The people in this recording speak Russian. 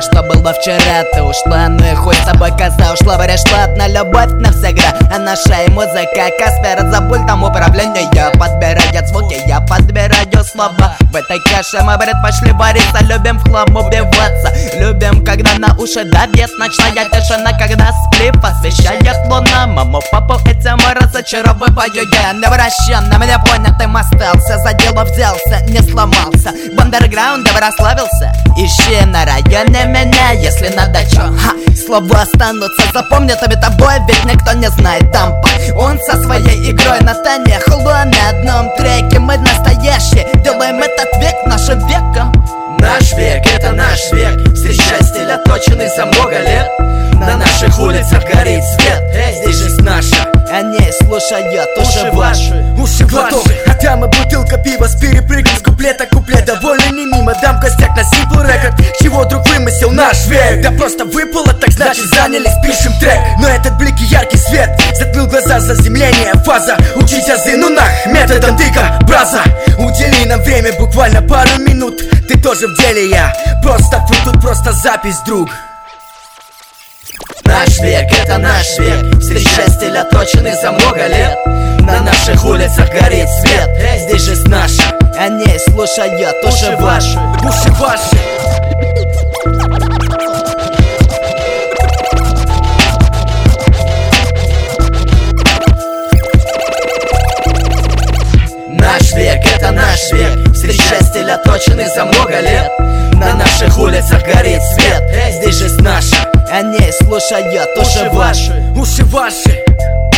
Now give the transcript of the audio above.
что было вчера, ты ушла. Ну и хоть с тобой коза ушла, перешла одна любовь навсегда. А наша и музыка, Каспер, за пультом управления. Подбираю звуки, я подбираю слова. В этой каше мы, предпочли вариться. Любим в хлам убиваться. Любим, когда на уши давит ночная тишина, когда сплив освещает луна. Маму, папу этим разочаровываю я. Невращенно, мне понятым остался. За дело взялся, не сломался. В андерграунде прославился. Ищи на районе меня, если надо чё. Слова останутся, запомнят тебе тобой, ведь никто не знает тампа. Он со своей игрой на тоне хло на одном треке. Мы настоящие, делаем этот век нашим веком. Наш век, это наш век. Встречай стиль отточенный за много лет. На наших улицах горит свет. Эй, здесь жизнь наша. Они слушают уши ваши. Уши глоток, а там и бутылка пива с перепрыгом с куплета куплет. Довольно не мимо, дам костяк на Simple Record. Чего друг вымысел наш век? Да просто выпало, так значит занялись, пишем трек. Но этот блик и яркий свет затмил глаза, заземление, фаза. Учить азы, ну нах, методом тыка, браза. Удели нам время, буквально пару минут. Ты тоже в деле, я просто тут просто запись, друг. Наш век, это наш век. Встречай стиль отточенный за много лет. На наших улицах горит свет. Эй, здесь жизнь наша. Они слушают уши ваши. Уши ваши. Наш век, это наш век. Встречай стиль отточенный за много лет. На наших улицах горит свет. Эй, здесь жизнь наша. Они слушают уши ваши. Уши ваши.